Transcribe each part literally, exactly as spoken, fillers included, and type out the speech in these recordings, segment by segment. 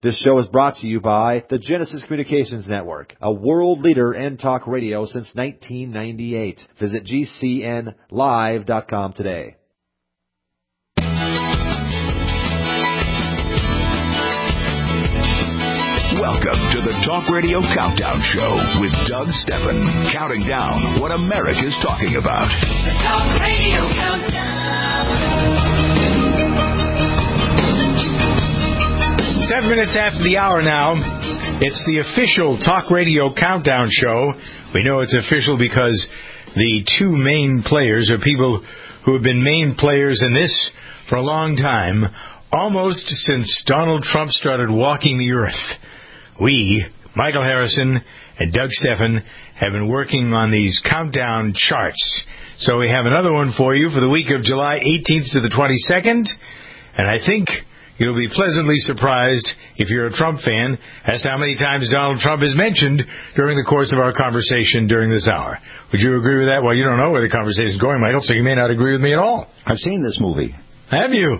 This show is brought to you by the Genesis Communications Network, a world leader in talk radio since nineteen ninety-eight. Visit G C N live dot com today. Welcome to the Talk Radio Countdown Show with Doug Stephan, counting down what America's talking about. The Talk Radio Countdown. Seven minutes after the hour now, it's the official Talk Radio Countdown Show. We know it's official because the two main players are people who have been main players in this for a long time, almost since Donald Trump started walking the earth. We, Michael Harrison and Doug Stephan, have been working on these countdown charts. So we have another one for you for the week of July eighteenth to the twenty-second. And I think you'll be pleasantly surprised, if you're a Trump fan, as to how many times Donald Trump is mentioned during the course of our conversation during this hour. Would you agree with that? Well, you don't know where the conversation is going, Michael, so you may not agree with me at all. I've seen this movie. Have you?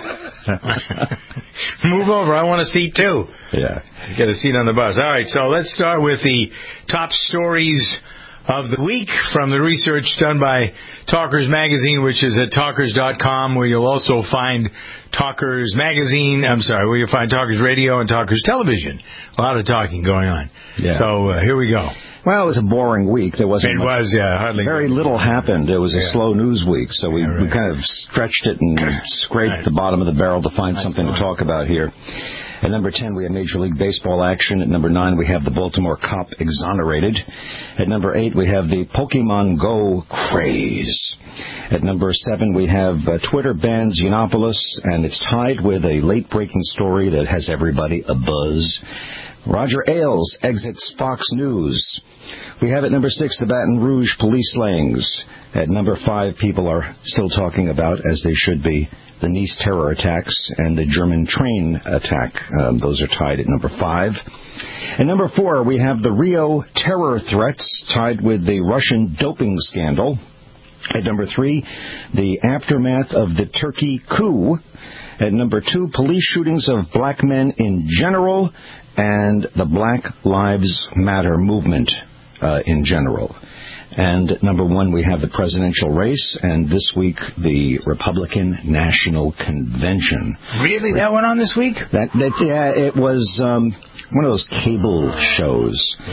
Move over. I want a seat, too. Yeah. Get a seat on the bus. All right, so let's start with the top stories of the week from the research done by Talkers Magazine, which is at talkers dot com, where you'll also find Talkers Magazine, I'm sorry, where you'll find Talkers Radio and Talkers Television. A lot of talking going on. Yeah. So uh, here we go. Well, it was a boring week. There wasn't It much, was, yeah, hardly. Very little happened. It was a yeah. slow news week, so we, yeah, right. we kind of stretched it and scraped right. the bottom of the barrel to find That's something fine. to talk about here. At number ten, we have Major League Baseball action. At number nine, we have the Baltimore cop exonerated. At number eight, we have the Pokemon Go craze. At number seven, we have uh, Twitter bans Yiannopoulos, and it's tied with a late-breaking story that has everybody abuzz. Roger Ailes exits Fox News. We have at number six, the Baton Rouge police slayings. At number five, people are still talking about, as they should be, the Nice terror attacks and the German train attack. Um, those are tied at number five. At number four, we have the Rio terror threats tied with the Russian doping scandal. At number three, the aftermath of the Turkey coup. At number two, police shootings of black men in general and the Black Lives Matter movement uh, in general. And at number one, we have the presidential race, and this week, the Republican National Convention. Really? That went on this week? That, that yeah, it was um, one of those cable shows.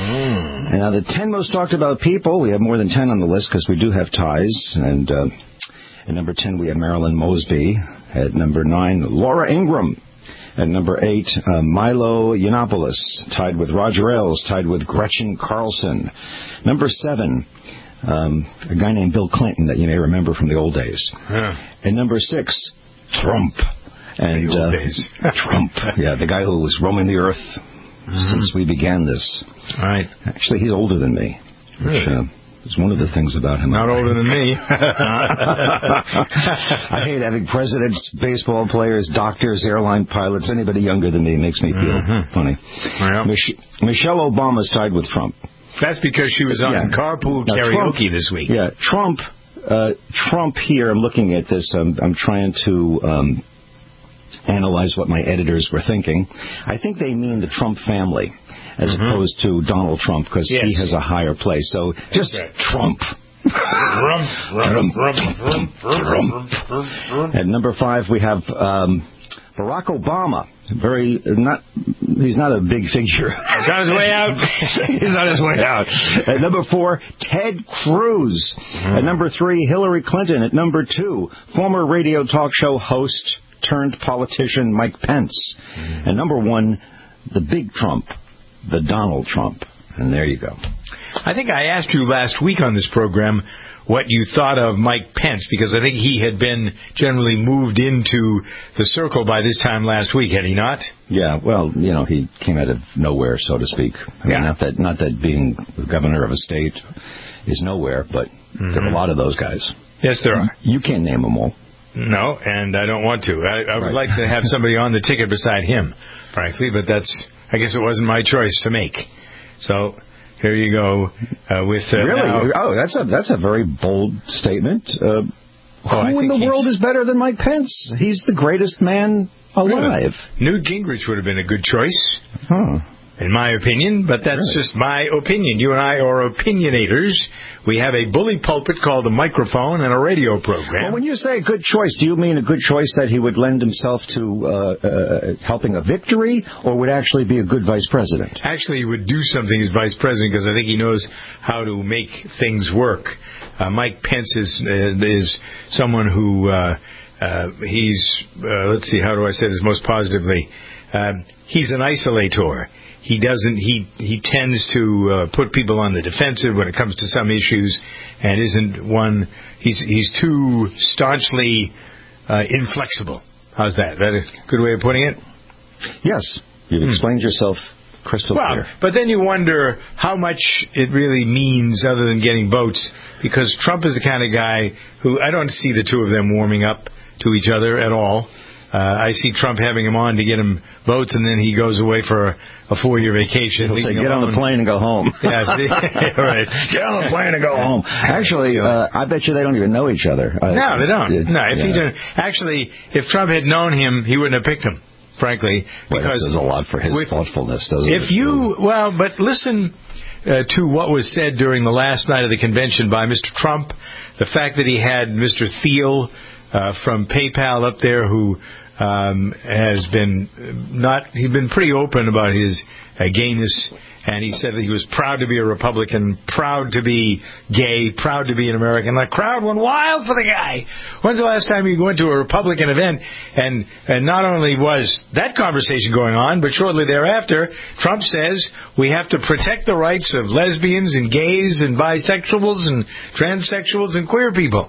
Mm. And now the ten most talked about people, we have more than ten on the list because we do have ties. And uh, at number ten, we have Marilyn Mosby. At number nine, Laura Ingraham. At number eight, uh, Milo Yiannopoulos, tied with Roger Ailes, tied with Gretchen Carlson. Number seven, um, a guy named Bill Clinton that you may remember from the old days. Yeah. And number six, Trump. And the old uh, days. Trump, yeah, the guy who was roaming the earth mm-hmm. since we began this. All right. Actually, he's older than me. Really? Which, uh, is one of the things about him. Not older than me. I hate having presidents, baseball players, doctors, airline pilots, anybody younger than me makes me feel mm-hmm. funny. Well. Mich- Michelle Obama's tied with Trump. That's because she was on yeah. carpool now, karaoke Trump, this week. Yeah, Trump. Uh, Trump here. I'm looking at this. I'm, I'm trying to um, analyze what my editors were thinking. I think they mean the Trump family, as mm-hmm. opposed to Donald Trump, because yes. he has a higher place. So just right. Trump. Trump, Trump, Trump, Trump, Trump. At number five, we have um, Barack Obama. Very not. He's not a big figure. He's on his way out. He's on his way out. At number four, Ted Cruz. Mm. At number three, Hillary Clinton. At number two, former radio talk show host turned politician Mike Pence. Mm. And number one, the big Trump, the Donald Trump. And there you go. I think I asked you last week on this program what you thought of Mike Pence, because I think he had been generally moved into the circle by this time last week, had he not? Yeah, well, you know, he came out of nowhere, so to speak. I mean, yeah. not that not that being the governor of a state is nowhere, but mm-hmm. there are a lot of those guys. Yes, there are. You can't name them all. No, and I don't want to. I, I would right. like to have somebody on the ticket beside him, frankly, but that's, I guess it wasn't my choice to make. So here you go uh, with uh, really. Now. Oh, that's a that's a very bold statement. Uh, Oh, Who in the world is better than Mike Pence? He's the greatest man alive. Really? Newt Gingrich would have been a good choice. Huh. In my opinion, but that's Really? just my opinion. You and I are opinionators. We have a bully pulpit called a microphone and a radio program. Well, when you say a good choice, do you mean a good choice that he would lend himself to uh, uh, helping a victory, or would actually be a good vice president? Actually, he would do something as vice president because I think he knows how to make things work. Uh, Mike Pence is uh, is someone who uh, uh, he's uh, let's see, how do I say this most positively? Uh, he's an isolator. He doesn't. He he tends to uh, put people on the defensive when it comes to some issues, and isn't one. He's he's too staunchly uh, inflexible. How's that? That a good way of putting it? Yes, you've hmm. explained yourself crystal well, clear. But then you wonder how much it really means other than getting votes, because Trump is the kind of guy who I don't see the two of them warming up to each other at all. Uh, I see Trump having him on to get him votes, and then he goes away for a, a four-year vacation. He'll say, get on the plane and go home. Yeah, see? Right. Get on the plane and go home. Actually, uh, I bet you they don't even know each other. No, uh, they don't. No, if yeah. he didn't, actually, if Trump had known him, he wouldn't have picked him, frankly. Well, because that says a lot for his with, thoughtfulness, doesn't if it? If you, well, but listen uh, to what was said during the last night of the convention by Mister Trump, the fact that he had Mister Thiel uh, from PayPal up there who Um, has been not, he'd been pretty open about his uh, gayness, and he said that he was proud to be a Republican, proud to be gay, proud to be an American. The crowd went wild for the guy. When's the last time you went to a Republican event, and, and not only was that conversation going on, but shortly thereafter, Trump says we have to protect the rights of lesbians and gays and bisexuals and transsexuals and queer people.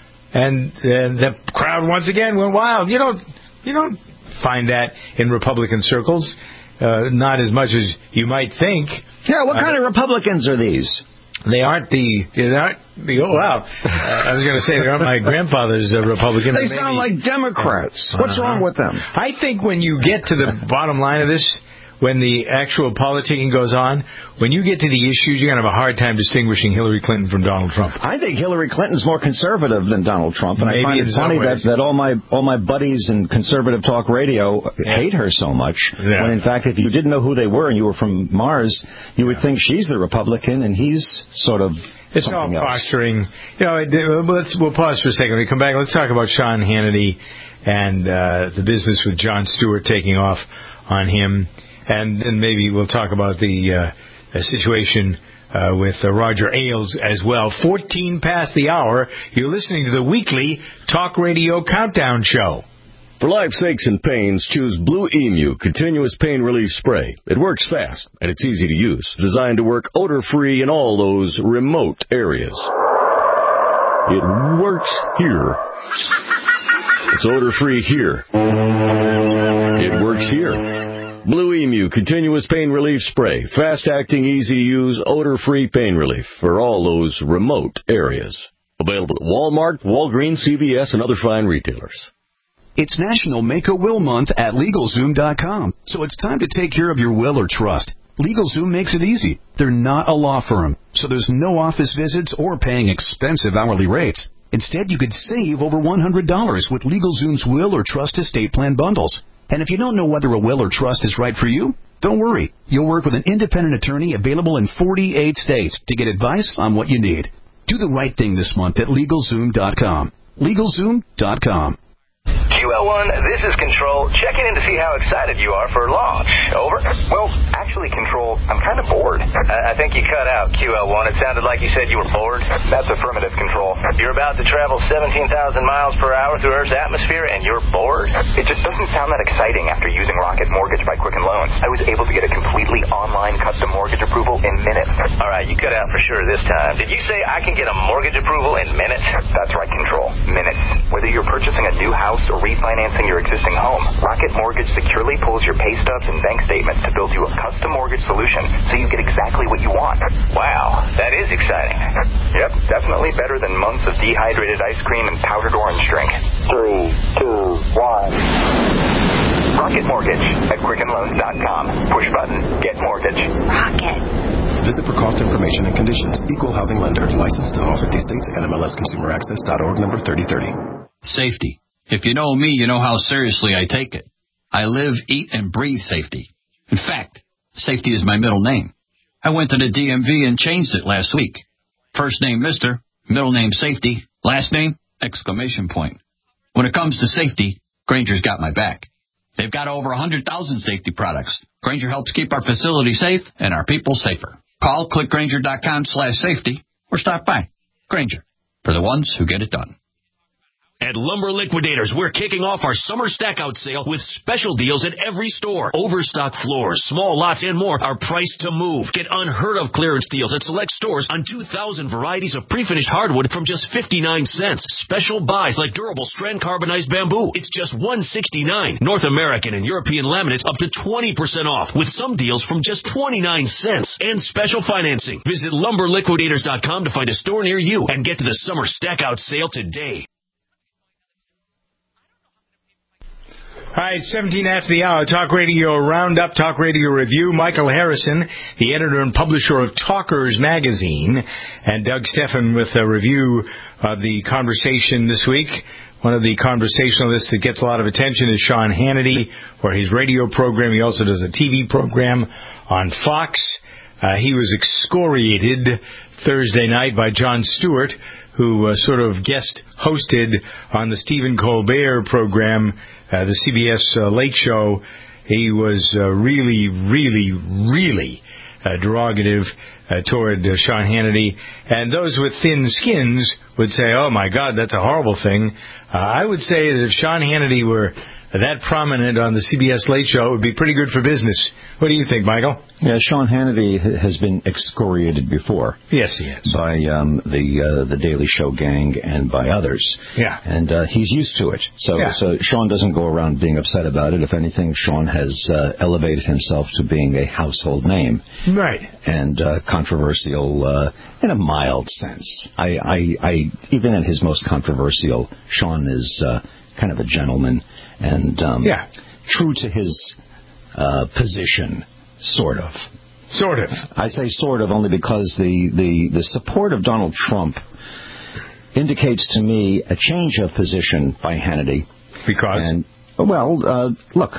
And, and the crowd once again went wild. You don't... You don't find that in Republican circles, uh, not as much as you might think. Yeah, what uh, kind of Republicans are these? They aren't the, they aren't the, oh, wow. Uh, I was going to say they aren't my grandfather's uh, Republicans. They maybe. sound like Democrats. Uh, What's uh-huh. wrong with them? I think when you get to the bottom line of this, when the actual politicking goes on, when you get to the issues, you're going to have a hard time distinguishing Hillary Clinton from Donald Trump. I think Hillary Clinton's more conservative than Donald Trump, and Maybe I find it funny that, that all my all my buddies in conservative talk radio yeah. hate her so much, yeah. when in fact, if you didn't know who they were and you were from Mars, you would yeah. think she's the Republican and he's sort of It's all else. posturing. You know, let's, we'll pause for a second. When we come back, let's talk about Sean Hannity and uh, the business with Jon Stewart taking off on him. And then maybe we'll talk about the uh, situation uh, with uh, Roger Ailes as well. fourteen past the hour. You're listening to the weekly Talk Radio Countdown Show. For life's aches and pains, choose Blue Emu Continuous Pain Relief Spray. It works fast, and it's easy to use. Designed to work odor-free in all those remote areas. It works here. It's odor-free here. It works here. Blue Emu Continuous Pain Relief Spray. Fast-acting, easy-to-use, odor-free pain relief for all those remote areas. Available at Walmart, Walgreens, C V S, and other fine retailers. It's National Make-A-Will Month at LegalZoom dot com, so it's time to take care of your will or trust. LegalZoom makes it easy. They're not a law firm, so there's no office visits or paying expensive hourly rates. Instead, you could save over one hundred dollars with LegalZoom's will or trust estate plan bundles. And if you don't know whether a will or trust is right for you, don't worry. You'll work with an independent attorney available in forty-eight states to get advice on what you need. Do the right thing this month at LegalZoom dot com. LegalZoom dot com. Q L one, this is Control, checking in to see how excited you are for launch. Over. Well, actually, Control, I'm kind of bored. I, I think you cut out, Q L one. It sounded like you said you were bored. That's affirmative, Control. You're about to travel seventeen thousand miles per hour through Earth's atmosphere, and you're bored? It just doesn't sound that exciting after using Rocket Mortgage by Quicken Loans. I was able to get a completely online custom mortgage approval in minutes. All right, you cut out for sure this time. Did you say I can get a mortgage approval in minutes? That's right, Control. Minutes. Whether you're purchasing a new house or refinancing your existing home, Rocket Mortgage securely pulls your pay stubs and bank statements to build you a custom mortgage solution so you get exactly what you want. Wow, that is exciting. Yep, definitely better than months of dehydrated ice cream and powdered orange drink. Three, two, one. Rocket Mortgage at Quicken Loans dot com. Push button, get mortgage. Rocket. Visit for cost information and conditions. Equal housing lender. Licensed in all fifty states. N M L S Consumer Access dot org number thirty thirty. Safety. If you know me, you know how seriously I take it. I live, eat, and breathe safety. In fact, safety is my middle name. I went to the D M V and changed it last week. First name Mister, middle name Safety, last name exclamation point. When it comes to safety, Grainger's got my back. They've got over one hundred thousand safety products. Grainger helps keep our facility safe and our people safer. Call click grainger dot com slash safety or stop by. Grainger, for the ones who get it done. At Lumber Liquidators, we're kicking off our summer stack-out sale with special deals at every store. Overstock floors, small lots, and more are priced to move. Get unheard-of clearance deals at select stores on two thousand varieties of pre-finished hardwood from just fifty-nine cents. Special buys like durable strand carbonized bamboo. It's just one sixty-nine. North American and European laminate up to twenty percent off, with some deals from just twenty-nine cents. And special financing. Visit lumber liquidators dot com to find a store near you and get to the summer stack-out sale today. All right, seventeen after the hour, Talk Radio Roundup, Talk Radio Review. Michael Harrison, the editor and publisher of Talkers Magazine, and Doug Steffen with a review of the conversation this week. One of the conversationalists that gets a lot of attention is Sean Hannity, for his radio program. He also does a T V program on Fox. Uh, he was excoriated Thursday night by Jon Stewart, who uh, sort of guest hosted on the Stephen Colbert program, uh, the C B S uh, Late Show. He was uh, really, really, really uh, derogative uh, toward uh, Sean Hannity. And those with thin skins would say, oh, my God, that's a horrible thing. Uh, I would say that if Sean Hannity were that prominent on the C B S Late Show, it would be pretty good for business. What do you think, Michael? Yeah, Sean Hannity has been excoriated before. Yes, he has. By um, the uh, the Daily Show gang and by others. Yeah. And uh, he's used to it. So, yeah. so Sean doesn't go around being upset about it. If anything, Sean has uh, elevated himself to being a household name. Right. And uh, controversial uh, in a mild sense. I, I, I, even in his most controversial, Sean is uh, kind of a gentleman. And um, yeah. true to his uh, position, sort of. Sort of. I say sort of only because the, the, the support of Donald Trump indicates to me a change of position by Hannity. Because? And, well, uh, look,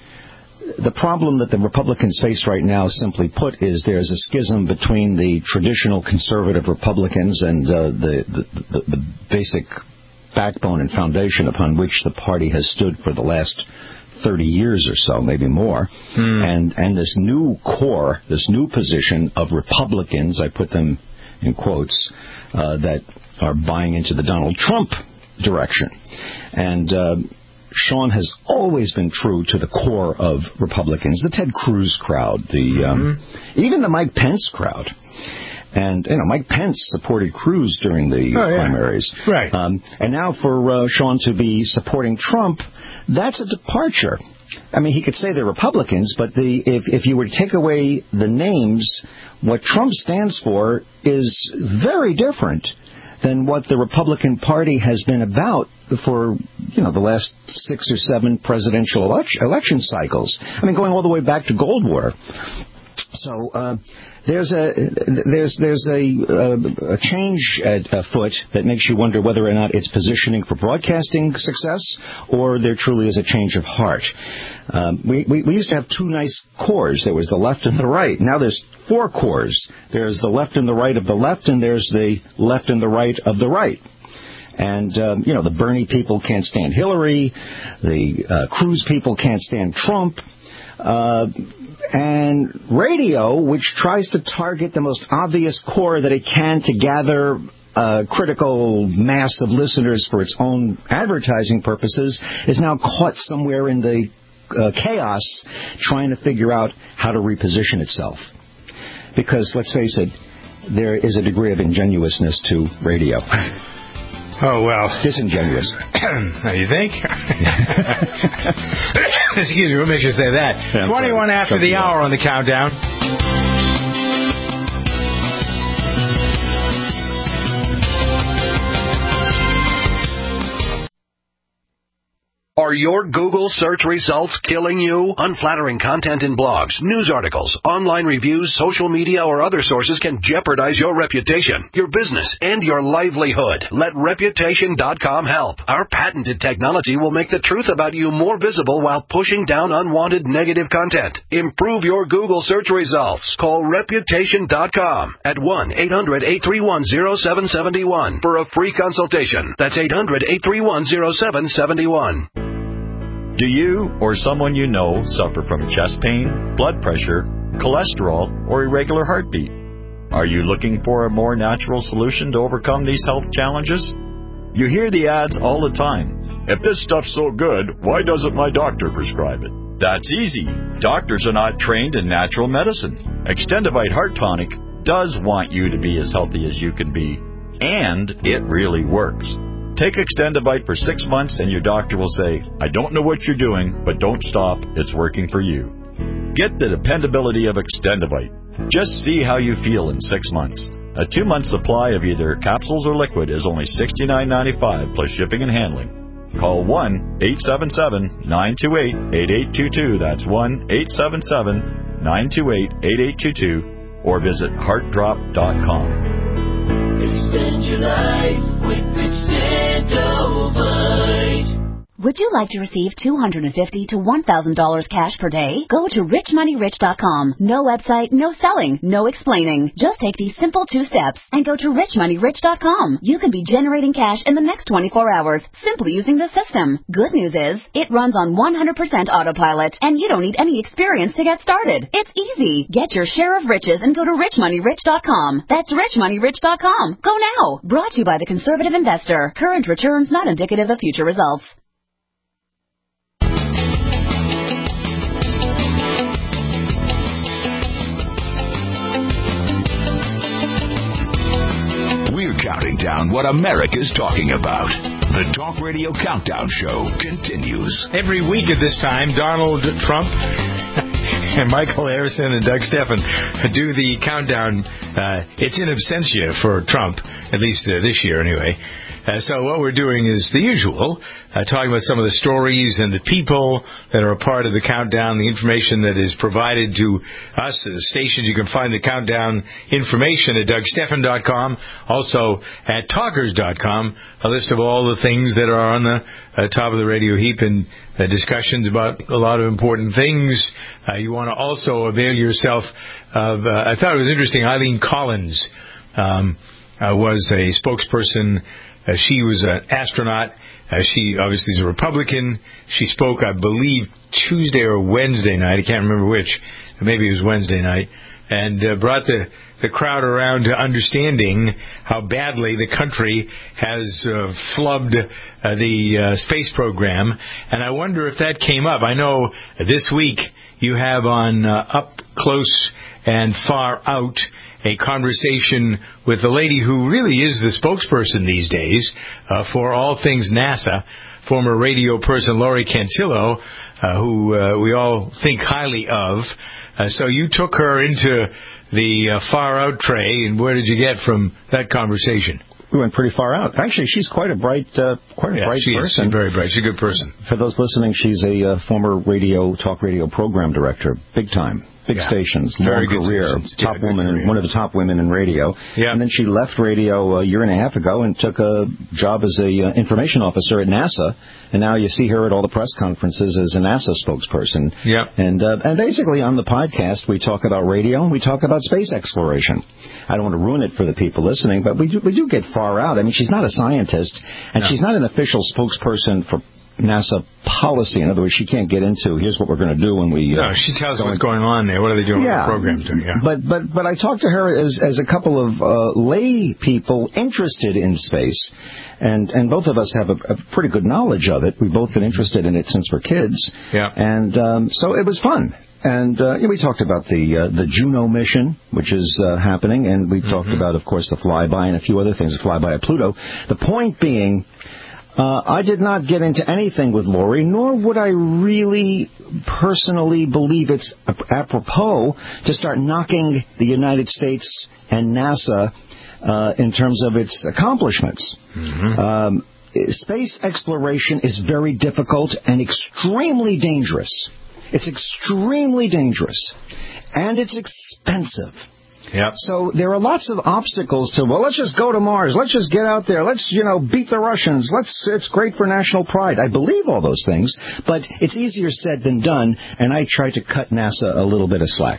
the problem that the Republicans face right now, simply put, is there's a schism between the traditional conservative Republicans and uh, the, the, the, the basic backbone and foundation upon which the party has stood for the last thirty years or so, maybe more. Hmm. And and this new core, this new position of Republicans, I put them in quotes, uh, that are buying into the Donald Trump direction. And uh, Sean has always been true to the core of Republicans, the Ted Cruz crowd, the mm-hmm. um, even the Mike Pence crowd. And, you know, Mike Pence supported Cruz during the oh, yeah. primaries. Right. Um, and now for uh, Sean to be supporting Trump, that's a departure. I mean, he could say they're Republicans, but the if, if you were to take away the names, what Trump stands for is very different than what the Republican Party has been about for, you know, the last six or seven presidential election, election cycles. I mean, going all the way back to Gold War. So uh, there's a there's there's a, a, a change at afoot that makes you wonder whether or not it's positioning for broadcasting success or there truly is a change of heart. Um, we, we we used to have two nice cores. There was the left and the right. Now there's four cores. There's the left and the right of the left, and there's the left and the right of the right. And, um, you know, the Bernie people can't stand Hillary. The uh, Cruz people can't stand Trump. Uh, and radio, which tries to target the most obvious core that it can to gather a critical mass of listeners for its own advertising purposes, is now caught somewhere in the uh, chaos trying to figure out how to reposition itself. Because, let's face it, there is a degree of ingenuousness to radio. Oh, well. Disingenuous. You think? Excuse me, what makes you say that? Yeah, twenty-one sorry. After Shut the hour on the countdown. Are your Google search results killing you? Unflattering content in blogs, news articles, online reviews, social media, or other sources can jeopardize your reputation, your business, and your livelihood. Let Reputation dot com help. Our patented technology will make the truth about you more visible while pushing down unwanted negative content. Improve your Google search results. Call Reputation dot com at one eight hundred eight three one zero seven seven one for a free consultation. That's eight hundred eight three one zero seven seven one. Do you or someone you know suffer from chest pain, blood pressure, cholesterol, or irregular heartbeat? Are you looking for a more natural solution to overcome these health challenges? You hear the ads all the time. If this stuff's so good, why doesn't my doctor prescribe it? That's easy. Doctors are not trained in natural medicine. Extendivite Heart Tonic does want you to be as healthy as you can be, and it really works. Take Extendivite for six months and your doctor will say, I don't know what you're doing, but don't stop. It's working for you. Get the dependability of Extendivite. Just see how you feel in six months. A two-month supply of either capsules or liquid is only sixty-nine ninety-five plus shipping and handling. Call one eight seven seven nine two eight eight eight two two. That's one eight seven seven nine two eight eight eight two two or visit heart drop dot com. Extend your life with Extendovite. Would you like to receive two hundred fifty dollars to one thousand dollars cash per day? Go to rich money rich dot com. No website, no selling, no explaining. Just take these simple two steps and go to rich money rich dot com. You can be generating cash in the next twenty-four hours simply using the system. Good news is, it runs on one hundred percent autopilot and you don't need any experience to get started. It's easy. Get your share of riches and go to rich money rich dot com. That's rich money rich dot com. Go now. Brought to you by the Conservative Investor. Current returns not indicative of future results. We're counting down what America's talking about. The Talk Radio Countdown Show continues. Every week at this time, Donald Trump and Michael Harrison and Doug Steffen do the countdown. Uh, it's in absentia for Trump, at least uh, this year anyway. Uh, so what we're doing is the usual, uh, talking about some of the stories and the people that are a part of the countdown, the information that is provided to us, the stations. You can find the countdown information at doug steffen dot com, also at talkers dot com, a list of all the things that are on the uh, top of the radio heap and uh, discussions about a lot of important things. Uh, you want to also avail yourself of, uh, I thought it was interesting, Eileen Collins um, uh, was a spokesperson. Uh, she was an astronaut. Uh, she obviously is a Republican. She spoke, I believe, Tuesday or Wednesday night. I can't remember which. Maybe it was Wednesday night. And uh, brought the, the crowd around to understanding how badly the country has uh, flubbed uh, the uh, space program. And I wonder if that came up. I know this week you have on uh, Up Close and Far Out a conversation with the lady who really is the spokesperson these days uh, for all things NASA, former radio person Laurie Cantillo, uh, who uh, we all think highly of. Uh, so you took her into the uh, Far Out tray, and where did you get from that conversation? We went pretty far out. Actually, she's quite a bright, uh, quite a yeah, bright she person. She's very bright. She's a good person. For those listening, she's a uh, former radio, talk radio program director, big time. Big yeah. stations, Very long career, stations. top yeah, woman, career. one of the top women in radio. Yeah. And then she left radio a year and a half ago and took a job as a uh, information officer at NASA. And now you see her at all the press conferences as a NASA spokesperson. Yeah. And uh, and basically on the podcast we talk about radio and we talk about space exploration. I don't want to ruin it for the people listening, but we do, we do get far out. I mean, she's not a scientist, and no. she's not an official spokesperson for NASA policy. In other words, she can't get into here's what we're going to do when we. Uh, no, she tells what's going on there. What are they doing yeah, with the program? Doing? Yeah. But but but I talked to her as as a couple of uh, lay people interested in space, and and both of us have a, a pretty good knowledge of it. We've both been interested in it since we're kids. Yeah. And um, so it was fun. And uh, yeah, we talked about the uh, the Juno mission, which is uh, happening, and we mm-hmm. talked about, of course, the flyby and a few other things, the flyby of Pluto. The point being. Uh, I did not get into anything with Laurie, nor would I really personally believe it's apropos to start knocking the United States and NASA uh, in terms of its accomplishments. Mm-hmm. Um, space exploration is very difficult and extremely dangerous. It's extremely dangerous. And it's expensive. Yep. So there are lots of obstacles to, well, let's just go to Mars. Let's just get out there. Let's, you know, beat the Russians. Let's. It's great for national pride. I believe all those things, but it's easier said than done, and I try to cut NASA a little bit of slack.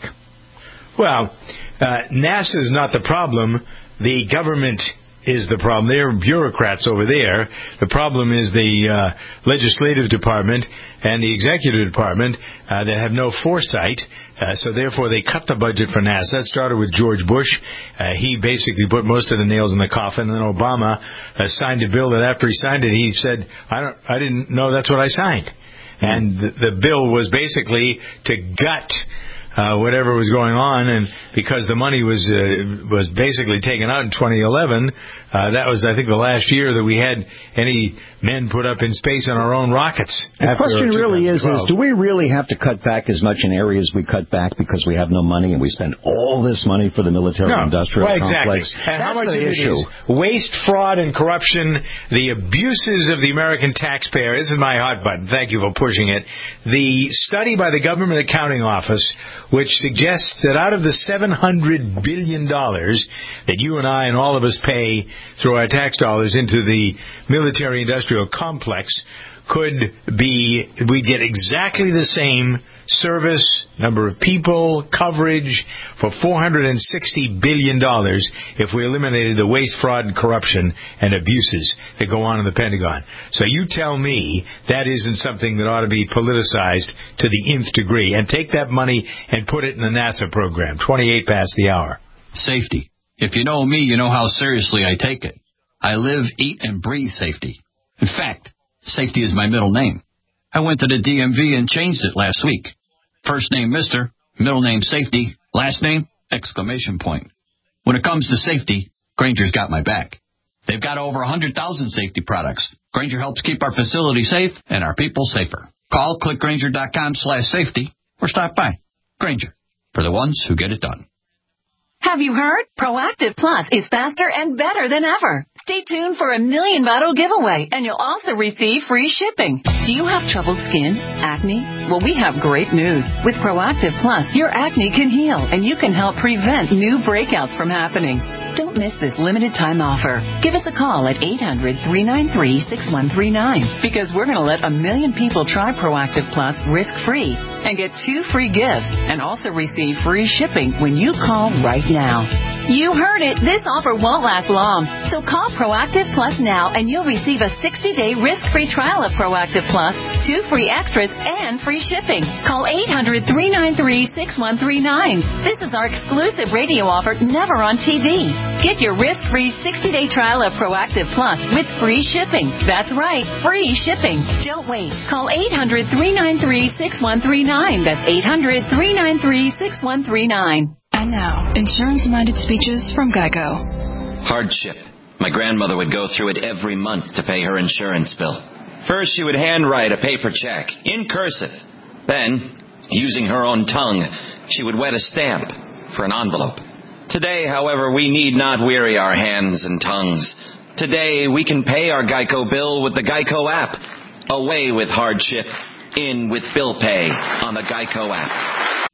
Well, uh, NASA's not the problem. The government is the problem. They're bureaucrats over there. The problem is the uh, legislative department and the executive department uh, that have no foresight. Uh, so therefore, they cut the budget for NASA. It started with George Bush. Uh, he basically put most of the nails in the coffin. And then Obama uh, signed a bill that after he signed it, he said, "I don't, I didn't know that's what I signed." Mm-hmm. And the, the bill was basically to gut Uh, whatever was going on, and because the money was uh, was basically taken out in twenty eleven, uh, that was, I think, the last year that we had any men put up in space on our own rockets. The question really is, is, do we really have to cut back as much in areas we cut back because we have no money and we spend all this money for the military-industrial no, well, complex? Exactly. And That's how much the of it issue. is waste, fraud, and corruption, the abuses of the American taxpayer. This is my hot button. Thank you for pushing it. The study by the Government Accounting Office, which suggests that out of the seven hundred billion dollars that you and I and all of us pay through our tax dollars into the military-industrial complex, could be, we'd get exactly the same service, number of people, coverage for four hundred sixty billion dollars if we eliminated the waste, fraud, and corruption and abuses that go on in the Pentagon. So you tell me that isn't something that ought to be politicized to the nth degree. And take that money and put it in the NASA program. twenty-eight past the hour. Safety. If you know me, you know how seriously I take it. I live, eat, and breathe safety. In fact, safety is my middle name. I went to the D M V and changed it last week. First name Mister, middle name Safety, last name exclamation point. When it comes to safety, Grainger's got my back. They've got over one hundred thousand safety products. Grainger helps keep our facility safe and our people safer. Call click grainger dot com slash safety or stop by. Grainger, for the ones who get it done. Have you heard? Proactive Plus is faster and better than ever. Stay tuned for a million bottle giveaway, and you'll also receive free shipping. Do you have troubled skin? Acne? Well, we have great news. With Proactive Plus, your acne can heal, and you can help prevent new breakouts from happening. Don't miss this limited time offer. Give us a call at eight hundred, three nine three, six one three nine because we're going to let a million people try Proactive Plus risk-free and get two free gifts and also receive free shipping when you call right now. You heard it. This offer won't last long. So call Proactive Plus now and you'll receive a sixty-day risk-free trial of Proactive Plus, two free extras, and free shipping. Call eight hundred, three nine three, six one three nine. This is our exclusive radio offer, never on T V. Get your risk-free sixty-day trial of Proactive Plus with free shipping. That's right, free shipping. Don't wait. Call eight hundred, three nine three, six one three nine. That's eight hundred, three nine three, six one three nine. And now, insurance-minded speeches from Geico. Hardship. My grandmother would go through it every month to pay her insurance bill. First, she would handwrite a paper check in cursive. Then, using her own tongue, she would wet a stamp for an envelope. Today, however, we need not weary our hands and tongues. Today, we can pay our Geico bill with the Geico app. Away with hardship. In with bill pay on the Geico app.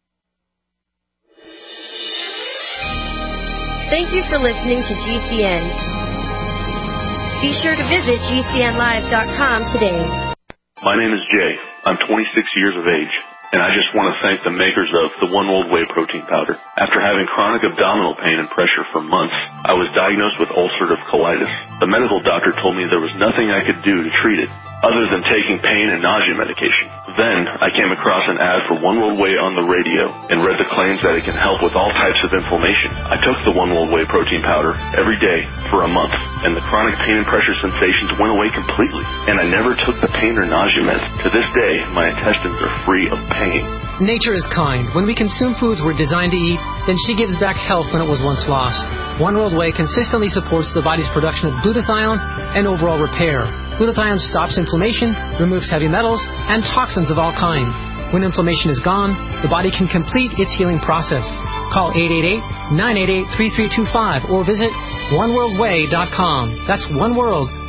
Thank you for listening to G C N. Be sure to visit G C N live dot com today. My name is Jay. I'm twenty-six years of age, and I just want to thank the makers of the One World Whey protein powder. After having chronic abdominal pain and pressure for months, I was diagnosed with ulcerative colitis. The medical doctor told me there was nothing I could do to treat it other than taking pain and nausea medication. Then I came across an ad for One World Whey on the radio and read the claims that it can help with all types of inflammation. I took the One World Whey protein powder every day for a month, and the chronic pain and pressure sensations went away completely. And I never took the pain or nausea meds. To this day, my intestines are free of pain. Nature is kind. When we consume foods we're designed to eat, then she gives back health when it was once lost. One World Whey consistently supports the body's production of glutathione and overall repair. Glutathione stops inflammation, removes heavy metals, and toxins of all kinds. When inflammation is gone, the body can complete its healing process. Call eight eight eight, nine eight eight, three three two five or visit one world whey dot com. That's one world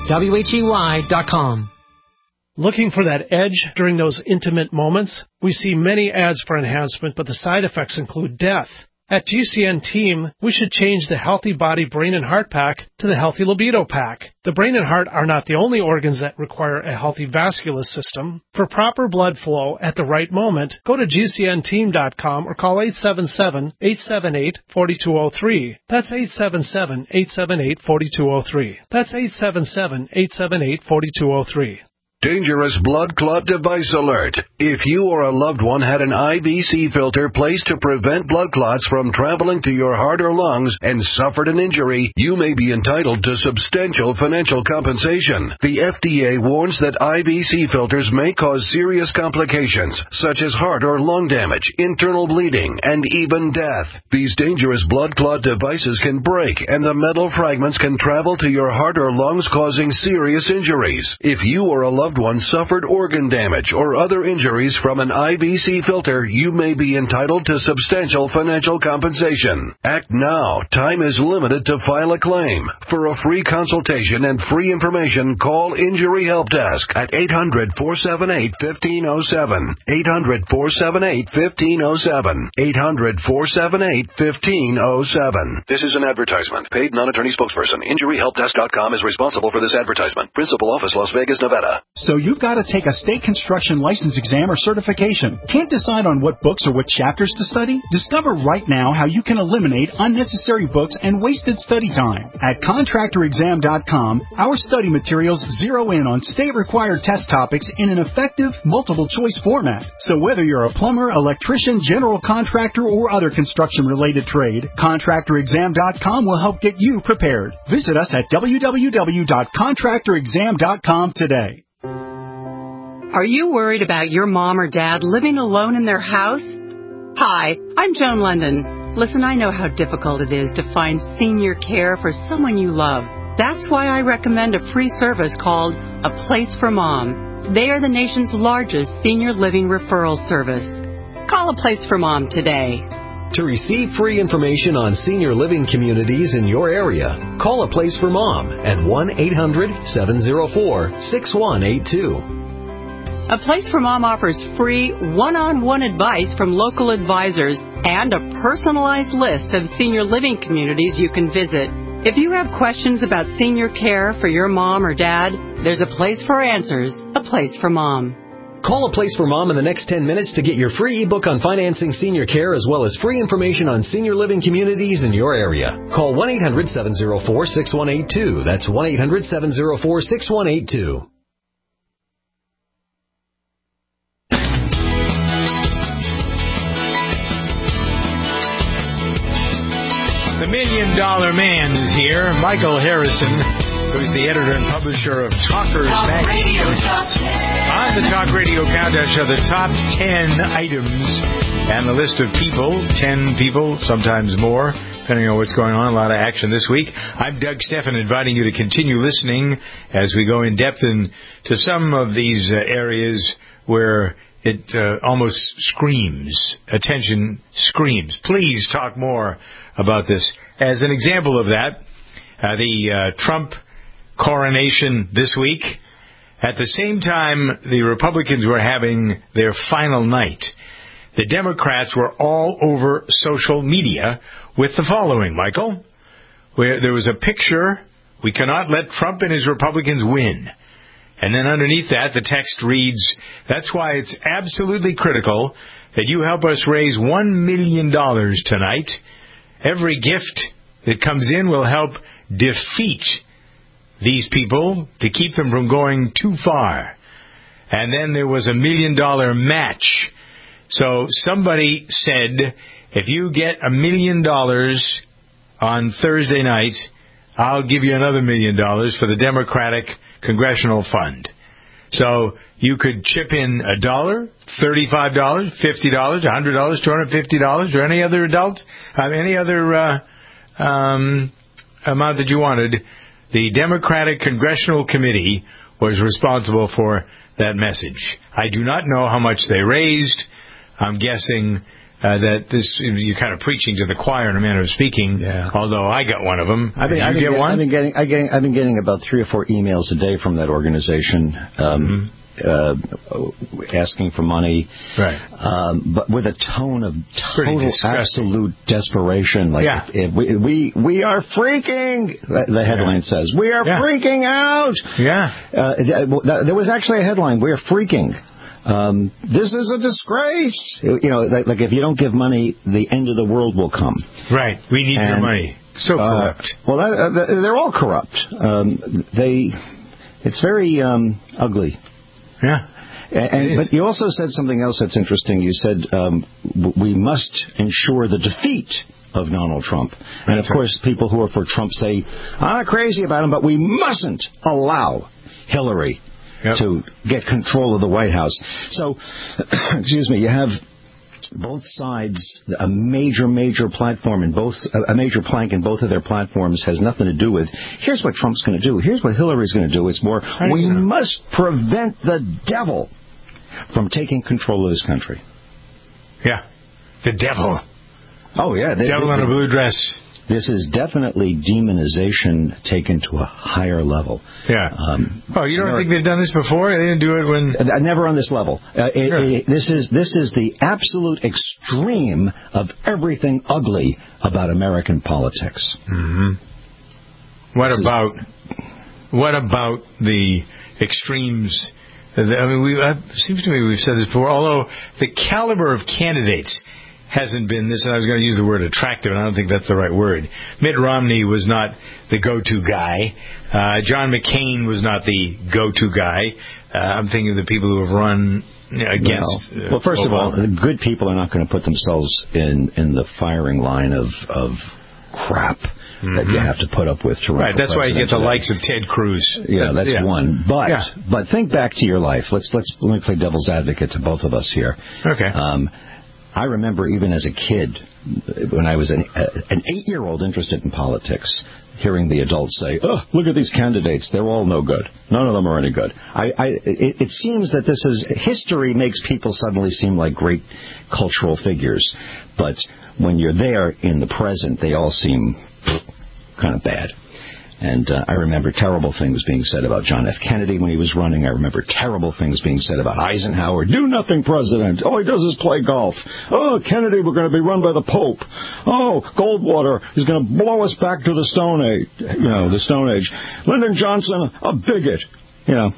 W H E Y dot com. Looking for that edge during those intimate moments? We see many ads for enhancement, but the side effects include death. At G C N Team, we should change the Healthy Body, Brain, and Heart Pack to the Healthy Libido Pack. The brain and heart are not the only organs that require a healthy vascular system. For proper blood flow at the right moment, go to G C N team dot com or call eight seven seven, eight seven eight, four two zero three. That's eight seven seven, eight seven eight, four two zero three. That's eight seven seven, eight seven eight, four two zero three. Dangerous blood clot device alert. If you or a loved one had an I V C filter placed to prevent blood clots from traveling to your heart or lungs and suffered an injury, you may be entitled to substantial financial compensation. The F D A warns that I V C filters may cause serious complications, such as heart or lung damage, internal bleeding, and even death. These dangerous blood clot devices can break, and the metal fragments can travel to your heart or lungs, causing serious injuries. If you or a loved one suffered organ damage or other injuries from an I V C filter, you may be entitled to substantial financial compensation. Act now. Time is limited to file a claim. For a free consultation and free information, call Injury Help Desk at eight hundred, four seven eight, one five zero seven. eight hundred, four seven eight, one five zero seven. eight hundred, four seven eight, one five zero seven. This is an advertisement. Paid non-attorney spokesperson. Injury Help Desk dot com is responsible for this advertisement. Principal office, Las Vegas, Nevada. So you've got to take a state construction license exam or certification. Can't decide on what books or what chapters to study? Discover right now how you can eliminate unnecessary books and wasted study time. At contractor exam dot com, our study materials zero in on state-required test topics in an effective, multiple-choice format. So whether you're a plumber, electrician, general contractor, or other construction-related trade, contractor exam dot com will help get you prepared. Visit us at w w w dot contractor exam dot com today. Are you worried about your mom or dad living alone in their house? Hi, I'm Joan London. Listen, I know how difficult it is to find senior care for someone you love. That's why I recommend a free service called A Place for Mom. They are the nation's largest senior living referral service. Call A Place for Mom today. To receive free information on senior living communities in your area, call A Place for Mom at one eight hundred, seven oh four, six one eight two. A Place for Mom offers free one-on-one advice from local advisors and a personalized list of senior living communities you can visit. If you have questions about senior care for your mom or dad, there's a place for answers, A Place for Mom. Call A Place for Mom in the next ten minutes to get your free ebook on financing senior care as well as free information on senior living communities in your area. Call one eight hundred, seven oh four, six one eight two. That's one eight hundred, seven oh four, six one eight two. The Million Dollar Man is here, Michael Harrison, who's the editor and publisher of Talkers Talk Magazine. Radio Top ten. On the Talk Radio Countdown Show, the top ten items and the list of people, ten people, sometimes more, depending on what's going on. A lot of action this week. I'm Doug Steffen, inviting you to continue listening as we go in depth into some of these uh, areas where it uh, almost screams, attention screams. Please talk more about this. As an example of that, uh, the uh, Trump coronation this week, at the same time the Republicans were having their final night, the Democrats were all over social media with the following, Michael, where there was a picture, "We cannot let Trump and his Republicans win." And then underneath that, the text reads, "That's why it's absolutely critical that you help us raise one million dollars tonight. Every gift that comes in will help defeat these people to keep them from going too far." And then there was a million dollar match. So somebody said, if you get a million dollars on Thursday night, I'll give you another million dollars for the Democratic Congressional Fund. So you could chip in a dollar, thirty-five dollars, fifty dollars, one hundred dollars, two hundred fifty dollars, or any other adult, uh, any other uh, um, amount that you wanted. The Democratic Congressional Committee was responsible for that message. I do not know how much they raised. I'm guessing Uh, that this you're kind of preaching to the choir in a manner of speaking. Yeah. Although I got one of them. I've been, you I've been get get, one? I've been getting, I getting, I've been getting about three or four emails a day from that organization, um, mm-hmm. uh, asking for money. Right. Um, but with a tone of total, absolute desperation. Like, yeah. if, if we, we we are freaking. The headline yeah. says, "We are yeah. freaking out." Yeah. Uh, there was actually a headline, "We are freaking." Um, this is a disgrace. You know, like, like if you don't give money, the end of the world will come. Right. We need and, your money. So corrupt. Uh, well, that, uh, they're all corrupt. Um, they, it's very um, ugly. Yeah. And, but you also said something else that's interesting. You said um, we must ensure the defeat of Donald Trump. And, of course, people who are for Trump say, I'm not crazy about him, but we mustn't allow Hillary Yep. to get control of the White House. So, excuse me, you have both sides, a major, major platform in both, a major plank in both of their platforms has nothing to do with, here's what Trump's going to do, here's what Hillary's going to do. It's more, we know? must prevent the devil from taking control of this country. Yeah, the devil. Oh, yeah. The devil they, in a blue dress. This is definitely demonization taken to a higher level. Yeah. Um, oh, you don't America, think they've done this before? They didn't do it when... Uh, never on this level. Uh, it, sure. it, this is this is the absolute extreme of everything ugly about American politics. Mm-hmm. What this about is, what about the extremes? I mean, we, it seems to me we've said this before. Although the caliber of candidates hasn't been this, and I was going to use the word attractive, and I don't think that's the right word. Mitt Romney was not the go-to guy. Uh, John McCain was not the go-to guy. Uh, I'm thinking of the people who have run against... Well, well first Obama. of all, the good people are not going to put themselves in, in the firing line of, of crap mm-hmm. that you have to put up with to run Right, that's why you get the today. likes of Ted Cruz. Yeah, that's yeah. one. But yeah. but think back to your life. Let's, let's, let me play devil's advocate to both of us here. Okay. Um, I remember even as a kid, when I was an, an eight-year-old interested in politics, hearing the adults say, oh, look at these candidates. They're all no good. None of them are any good. I, I, it, it seems that this is, history makes people suddenly seem like great cultural figures. But when you're there in the present, they all seem kind of bad. And uh, I remember terrible things being said about John F. Kennedy when he was running. I remember terrible things being said about Eisenhower. Do nothing, president. All he does is play golf. Oh, Kennedy, we're going to be run by the Pope. Oh, Goldwater is going to blow us back to the Stone Age. You know, the Stone Age. Lyndon Johnson, a bigot. You know.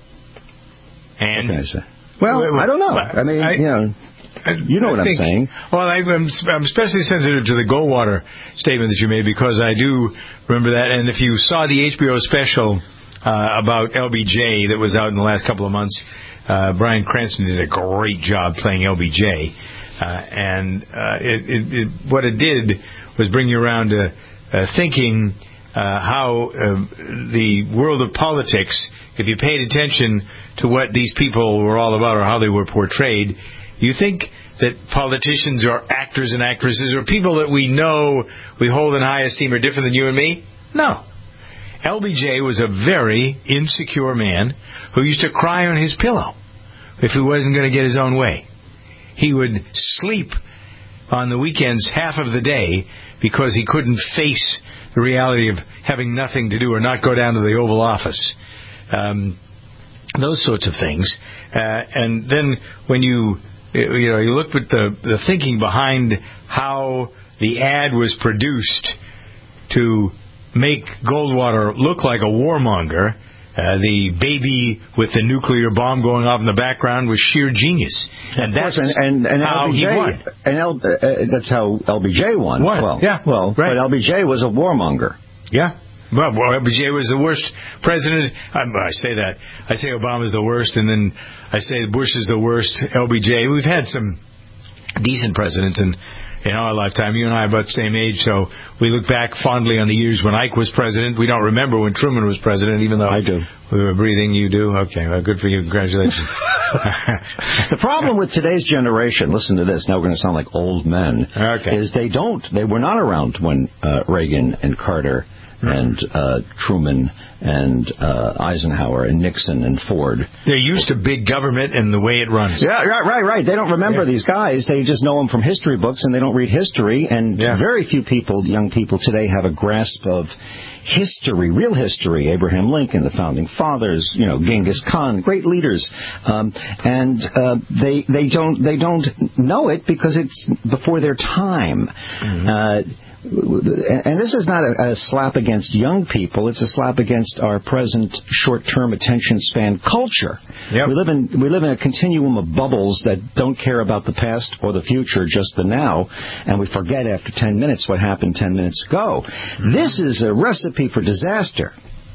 And? What can I say? Well, wait, wait, I don't know. I mean, I, you know. You know I what think, I'm saying. Well, I'm, I'm especially sensitive to the Goldwater statement that you made because I do remember that. And if you saw the H B O special uh, about L B J that was out in the last couple of months, uh, Bryan Cranston did a great job playing L B J. Uh, and uh, it, it, it, what it did was bring you around to uh, thinking uh, how uh, the world of politics, if you paid attention to what these people were all about or how they were portrayed, you think that politicians or actors and actresses or people that we know we hold in high esteem are different than you and me? No. L B J was a very insecure man who used to cry on his pillow if he wasn't going to get his own way. He would sleep on the weekends half of the day because he couldn't face the reality of having nothing to do or not go down to the Oval Office. Um, those sorts of things. Uh, and then when you... You know, you look at the, the thinking behind how the ad was produced to make Goldwater look like a warmonger. Uh, the baby with the nuclear bomb going off in the background was sheer genius, and that's and, and, and how L B J, he won. And L, uh, that's how L B J won. Won. Well, yeah, well, right. But L B J was a warmonger. Yeah. Well, L B J was the worst president. I, I say that. I say Obama's the worst, and then I say Bush is the worst. L B J. We've had some decent presidents in, in our lifetime. You and I are about the same age, so we look back fondly on the years when Ike was president. We don't remember when Truman was president, even though I do. We were breathing. You do? Okay, well, good for you. Congratulations. The problem with today's generation, listen to this, now we're going to sound like old men, okay. is they don't, they were not around when uh, Reagan and Carter and uh, Truman and uh, Eisenhower and Nixon and Ford. They're used to big government and the way it runs. Yeah, right, right, right. They don't remember yeah. these guys. They just know them from history books, and they don't read history. And yeah. very few people, young people today, have a grasp of history, real history. Abraham Lincoln, the founding fathers, you know, Genghis Khan, great leaders, um, and uh, they they don't they don't know it because it's before their time. Mm-hmm. Uh, And this is not a, a slap against young people. It's a slap against our present short-term attention span culture. Yep. We live in we live in a continuum of bubbles that don't care about the past or the future, just the now, and we forget after ten minutes what happened ten minutes ago. Mm-hmm. This is a recipe for disaster.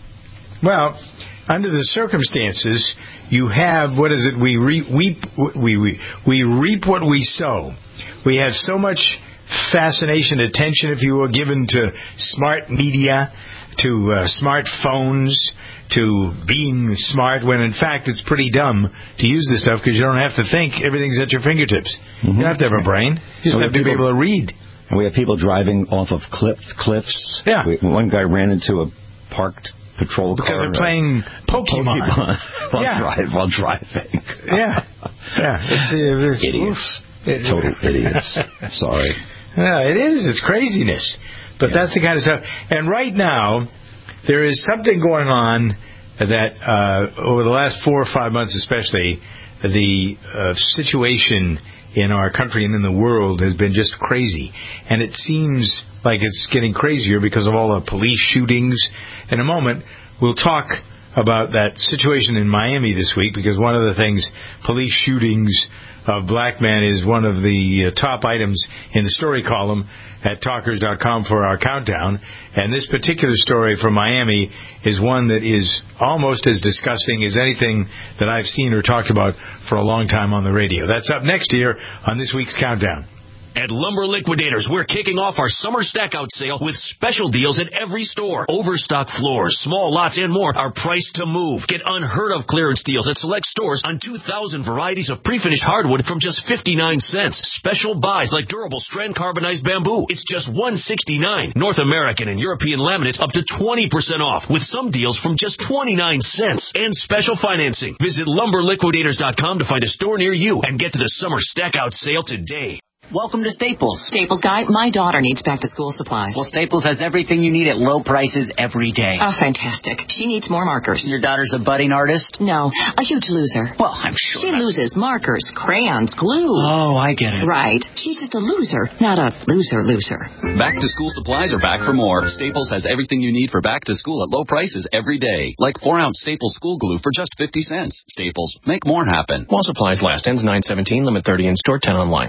Well, under the circumstances, you have, what is it, we reap, we, we, we, we reap what we sow. We have so much fascination, attention, if you will, given to smart media, to uh, smartphones, to being smart, when in fact it's pretty dumb to use this stuff because you don't have to think. Everything's at your fingertips. Mm-hmm. You don't have to have a brain. You just have to people, be able to read. And we have people driving off of cliff, cliffs. Yeah. We, one guy ran into a parked patrol because car. Because they're playing Pokemon. Pokemon while, yeah. drive, while driving. yeah. Yeah. It's, it's, idiots. It, Total idiots. Sorry. Yeah, it is. It's craziness. But yeah. that's the kind of stuff. And right now, there is something going on that uh, over the last four or five months especially, the uh, situation in our country and in the world has been just crazy. And it seems like it's getting crazier because of all the police shootings. In a moment, we'll talk about that situation in Miami this week because one of the things, police shootings of black men, is one of the uh, top items in the story column at talkers dot com for our countdown. And this particular story from Miami is one that is almost as disgusting as anything that I've seen or talked about for a long time on the radio. That's up next here on this week's Countdown. At Lumber Liquidators, we're kicking off our summer stack-out sale with special deals at every store. Overstock floors, small lots, and more are priced to move. Get unheard-of clearance deals at select stores on two thousand varieties of pre-finished hardwood from just fifty-nine cents. Special buys like durable strand carbonized bamboo. It's just one sixty-nine. North American and European laminate up to twenty percent off, with some deals from just twenty-nine cents. And special financing. Visit lumber liquidators dot com to find a store near you and get to the summer stack-out sale today. Welcome to Staples. Staples Guy, my daughter needs back-to-school supplies. Well, Staples has everything you need at low prices every day. Oh, fantastic. She needs more markers. Your daughter's a budding artist? No, a huge loser. Well, I'm sure. She loses markers, crayons, glue. Oh, I get it. Right. She's just a loser, not a loser-loser. Back-to-school supplies are back for more. Staples has everything you need for back-to-school at low prices every day. Like four-ounce Staples school glue for just fifty cents. Staples, make more happen. While supplies last. Ends nine seventeen, limit thirty in store, ten online.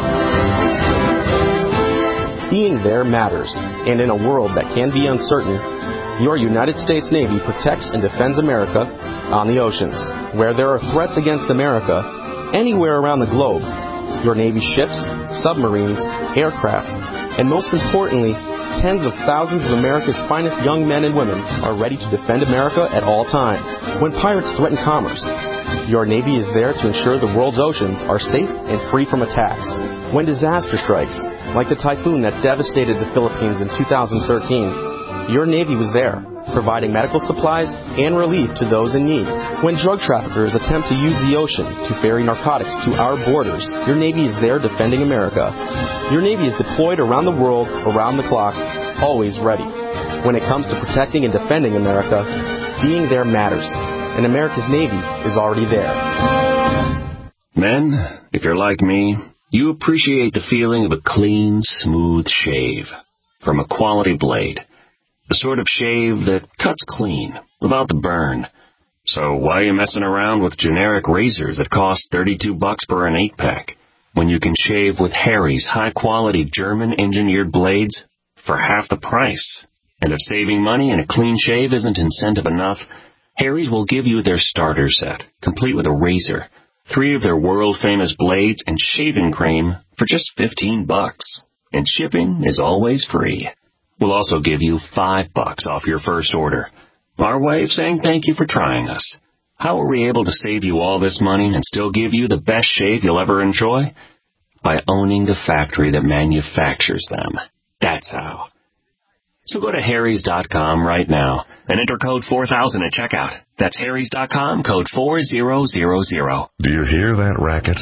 Being there matters, and in a world that can be uncertain, your United States Navy protects and defends America on the oceans. Where there are threats against America, anywhere around the globe, your Navy ships, submarines, aircraft, and most importantly, tens of thousands of America's finest young men and women are ready to defend America at all times. When pirates threaten commerce, your Navy is there to ensure the world's oceans are safe and free from attacks. When disaster strikes, like the typhoon that devastated the Philippines in two thousand thirteen, your Navy was there, providing medical supplies and relief to those in need. When drug traffickers attempt to use the ocean to ferry narcotics to our borders, your Navy is there defending America. Your Navy is deployed around the world, around the clock, always ready. When it comes to protecting and defending America, being there matters, and America's Navy is already there. Men, if you're like me, you appreciate the feeling of a clean, smooth shave from a quality blade. The sort of shave that cuts clean, without the burn. So why are you messing around with generic razors that cost thirty-two bucks for an eight-pack, when you can shave with Harry's high-quality German-engineered blades for half the price? And if saving money and a clean shave isn't incentive enough, Harry's will give you their starter set, complete with a razor, three of their world-famous blades, and shaving cream for just fifteen bucks. And shipping is always free. We'll also give you five bucks off your first order. Our way of saying thank you for trying us. How are we able to save you all this money and still give you the best shave you'll ever enjoy? By owning the factory that manufactures them. That's how. So go to harrys dot com right now and enter code four thousand at checkout. That's harrys dot com, code four thousand. Do you hear that racket?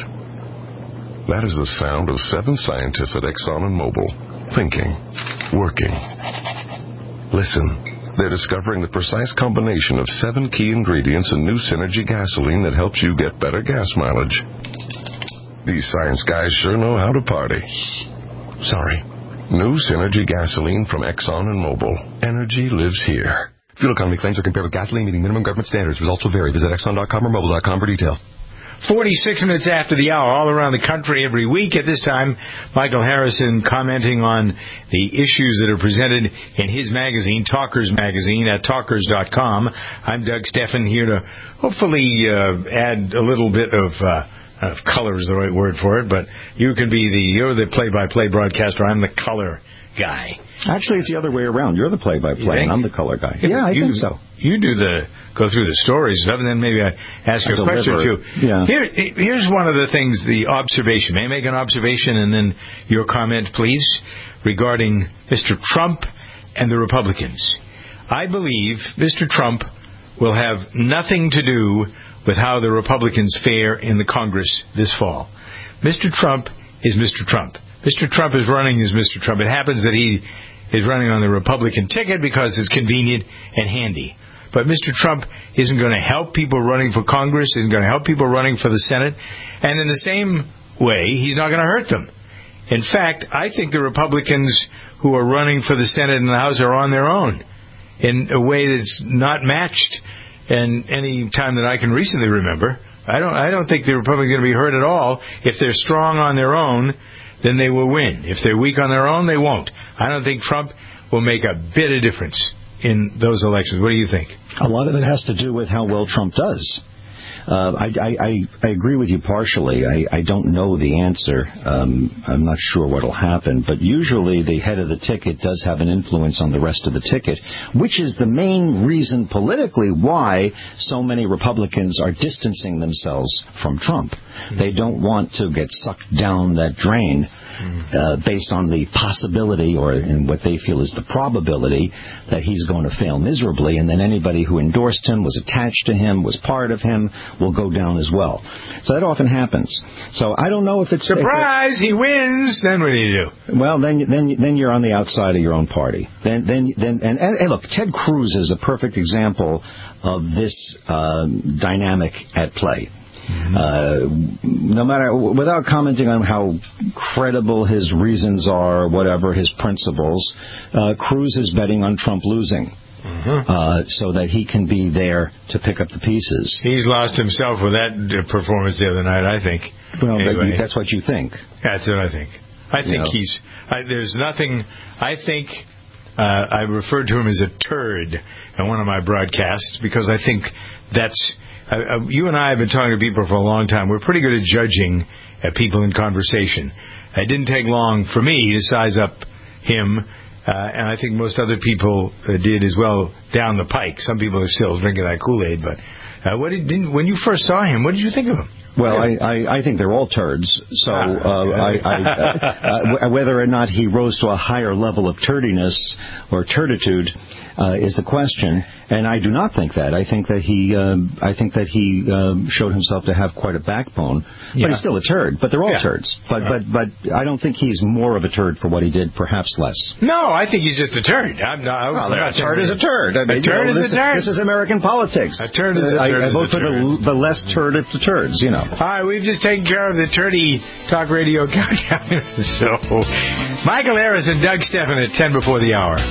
That is the sound of seven scientists at Exxon and Mobil, thinking, working. Listen, they're discovering the precise combination of seven key ingredients in new Synergy gasoline that helps you get better gas mileage. These science guys sure know how to party. Sorry. New Synergy gasoline from Exxon and Mobil. Energy lives here. Fuel economy claims are compared with gasoline meeting minimum government standards. Results will vary. Visit exxon dot com or mobil dot com for details. forty-six minutes after the hour, all around the country every week at this time, Michael Harrison commenting on the issues that are presented in his magazine, Talkers Magazine, at talkers dot com. I'm Doug Steffen, here to hopefully uh, add a little bit of... Uh, Uh, color is the right word for it, but you can be the, you're the play-by-play broadcaster. I'm the color guy. Actually, it's the other way around. You're the play-by-play, and I'm the color guy. Yeah, I you, think so. You do the, go through the stories and stuff, and then maybe I ask you a question or two. Yeah. Here, here's one of the things, the observation. May I make an observation, and then your comment, please, regarding Mister Trump and the Republicans. I believe Mister Trump will have nothing to do with how the Republicans fare in the Congress this fall. Mister Trump is Mister Trump. Mister Trump is running as Mister Trump. It happens that he is running on the Republican ticket because it's convenient and handy. But Mister Trump isn't going to help people running for Congress, isn't going to help people running for the Senate, and in the same way, he's not going to hurt them. In fact, I think the Republicans who are running for the Senate and the House are on their own in a way that's not matched. And any time that I can recently remember, I don't I don't think the Republicans are going to be hurt at all. If they're strong on their own, then they will win. If they're weak on their own, they won't. I don't think Trump will make a bit of difference in those elections. What do you think? A lot of it has to do with how well Trump does. Uh, I, I, I agree with you partially. I, I don't know the answer. Um, I'm not sure what will happen. But usually the head of the ticket does have an influence on the rest of the ticket, which is the main reason politically why so many Republicans are distancing themselves from Trump. Mm-hmm. They don't want to get sucked down that drain. Uh, based on the possibility, or in what they feel is the probability, that he's going to fail miserably, and then anybody who endorsed him, was attached to him, was part of him, will go down as well. So that often happens. So I don't know if it's... Surprise! If it, he wins! Then what do you do? Well, then then then you're on the outside of your own party. Then then then and, and, and look, Ted Cruz is a perfect example of this uh, dynamic at play. Mm-hmm. Uh, no matter, without commenting on how credible his reasons are, whatever his principles, uh, Cruz is betting on Trump losing. Mm-hmm. Uh, so that he can be there to pick up the pieces. He's lost himself with that performance the other night, I think. Well, anyway. that, that's what you think. That's what I think. I think you know. he's... I, there's nothing... I think... Uh, I referred to him as a turd in one of my broadcasts because I think that's... Uh, uh, you and I have been talking to people for a long time. We're pretty good at judging uh, people in conversation. It didn't take long for me to size up him, uh, and I think most other people uh, did as well down the pike. Some people are still drinking that Kool-Aid, but uh, what did, didn't, when you first saw him, what did you think of him? Well, I, I, I think they're all turds. So uh, I, I, uh, uh, whether or not he rose to a higher level of turdiness or turtitude uh, is the question. And I do not think that. I think that he uh, I think that he uh, showed himself to have quite a backbone. Yeah. But he's still a turd. But they're all yeah. turds. But but but I don't think he's more of a turd for what he did. Perhaps less. No, I think he's just a turd. I'm not. Well, a turd is a turd. I mean, a turd you know, is a turd. This is American politics. A turd is a turd. I, I vote for the, the less turd of the turds. You know. All right, we've just taken care of the Turdy Talk Radio Countdown show. Michael Harris and Doug Steffen at ten before the hour.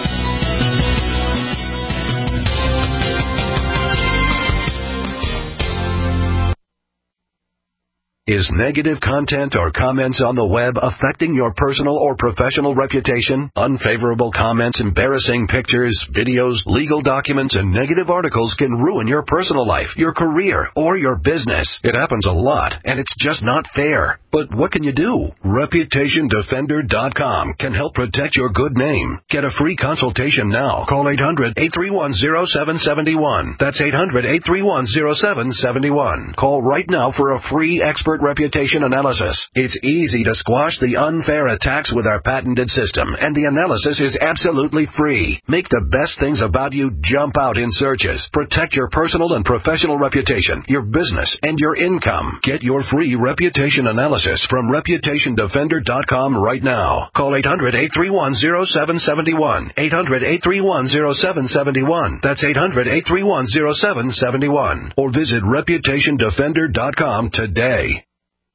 Is negative content or comments on the web affecting your personal or professional reputation? Unfavorable comments, embarrassing pictures, videos, legal documents, and negative articles can ruin your personal life, your career, or your business. It happens a lot, and it's just not fair. But what can you do? Reputation Defender dot com can help protect your good name. Get a free consultation now. Call eight hundred, eight three one, zero seven seven one. That's eight hundred, eight three one, zero seven seven one. Call right now for a free expert expert reputation analysis. It's easy to squash the unfair attacks with our patented system, and the analysis is absolutely free. Make the best things about you jump out in searches. Protect your personal and professional reputation, your business, and your income. Get your free reputation analysis from reputation defender dot com right now. Call eight hundred, eight three one, zero seven seven one. eight hundred, eight three one, zero seven seven one. That's eight hundred, eight three one, zero seven seven one. Or visit reputation defender dot com today.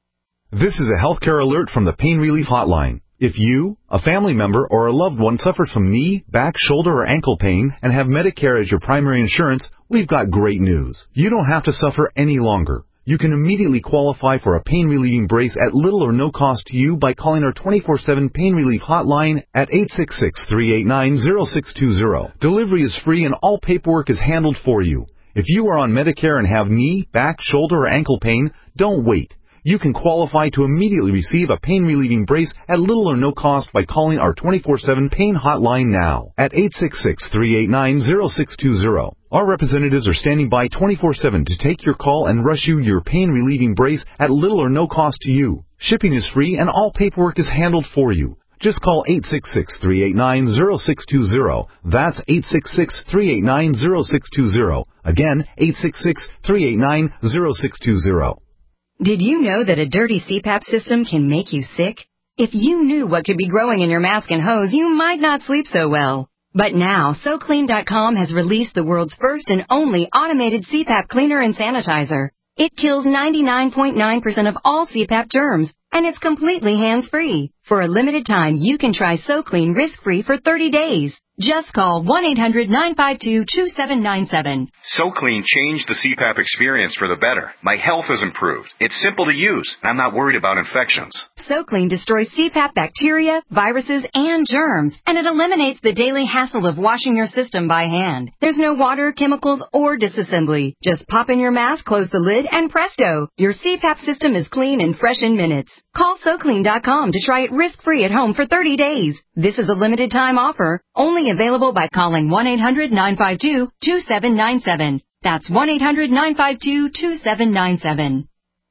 This is a healthcare alert from the Pain Relief Hotline. If you, a family member, or a loved one suffers from knee, back, shoulder, or ankle pain and have Medicare as your primary insurance, we've got great news. You don't have to suffer any longer. You can immediately qualify for a pain-relieving brace at little or no cost to you by calling our twenty-four seven Pain Relief Hotline at eight six six, three eight nine, zero six two zero. Delivery is free and all paperwork is handled for you. If you are on Medicare and have knee, back, shoulder, or ankle pain, don't wait. You can qualify to immediately receive a pain-relieving brace at little or no cost by calling our twenty-four seven Pain Hotline now at eight six six, three eight nine, zero six two zero. Our representatives are standing by twenty-four seven to take your call and rush you your pain-relieving brace at little or no cost to you. Shipping is free and all paperwork is handled for you. Just call eight six six, three eight nine, zero six two zero. That's eight six six, three eight nine, zero six two zero. Again, eight six six, three eight nine, zero six two zero. Did you know that a dirty C PAP system can make you sick? If you knew what could be growing in your mask and hose, you might not sleep so well. But now, So Clean dot com has released the world's first and only automated C PAP cleaner and sanitizer. It kills ninety-nine point nine percent of all C PAP germs, and it's completely hands-free. For a limited time, you can try So Clean risk-free for thirty days. Just call one eight hundred, nine five two, two seven nine seven. So Clean changed the C PAP experience for the better. My health has improved. It's simple to use, and I'm not worried about infections. So Clean destroys C PAP bacteria, viruses, and germs, and it eliminates the daily hassle of washing your system by hand. There's no water, chemicals, or disassembly. Just pop in your mask, close the lid, and presto! Your C PAP system is clean and fresh in minutes. Call So Clean dot com to try it risk-free at home for thirty days. This is a limited time offer, only available by calling one eight hundred, nine five two, two seven nine seven. That's one eight hundred, nine five two, two seven nine seven.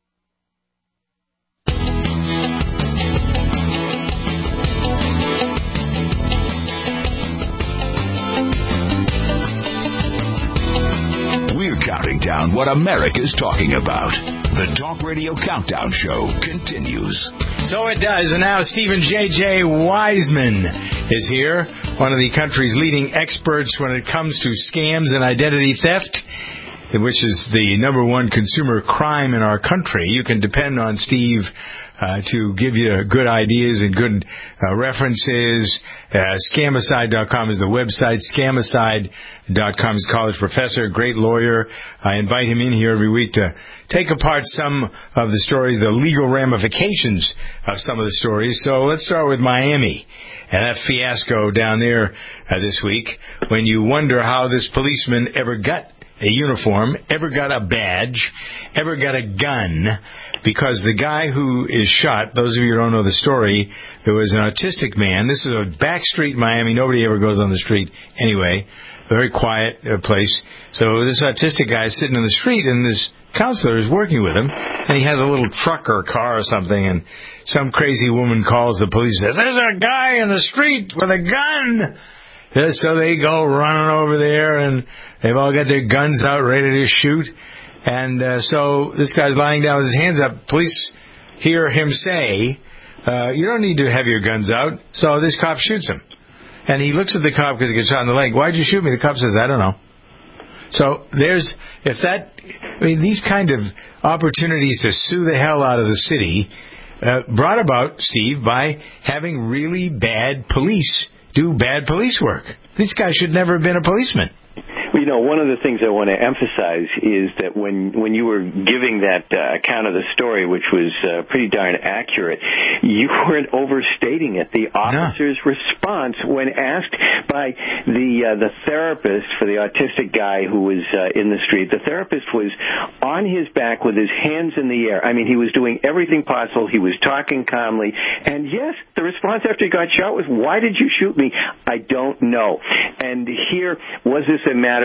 We're counting down what America's talking about. The Talk Radio Countdown Show continues. So it does, and now Stephen J J. Wiseman is here, one of the country's leading experts when it comes to scams and identity theft, which is the number one consumer crime in our country. You can depend on Steve uh, to give you good ideas and good uh, references. Uh, Scamicide dot com is the website. Scamicide dot com is college professor, great lawyer. I invite him in here every week to take apart some of the stories, the legal ramifications of some of the stories. So let's start with Miami and that fiasco down there uh, this week, when you wonder how this policeman ever got a uniform, ever got a badge, ever got a gun, because the guy who is shot, those of you who don't know the story, there was an autistic man. This is a back street in Miami. Nobody ever goes on the street anyway. Very quiet uh, place. So this autistic guy is sitting in the street, and this counselor is working with him, and he has a little truck or car or something, and some crazy woman calls the police and says, "There's a guy in the street with a gun." Yeah, so they go running over there, and they've all got their guns out ready to shoot. And uh, so this guy's lying down with his hands up. Police hear him say, uh, you don't need to have your guns out. So this cop shoots him. And he looks at the cop because he gets shot in the leg. "Why'd you shoot me?" The cop says, "I don't know." So there's, if that, I mean, these kind of opportunities to sue the hell out of the city uh, brought about, Steve, by having really bad police do bad police work. This guy should never have been a policeman. Well, you know, one of the things I want to emphasize is that when when you were giving that uh, account of the story, which was uh, pretty darn accurate, you weren't overstating it. The officer's no. response when asked by the uh, the therapist for the autistic guy who was uh, in the street, the therapist was on his back with his hands in the air. I mean, he was doing everything possible. He was talking calmly. And yes, the response after he got shot was, "Why did you shoot me?" "I don't know." And here, was this a matter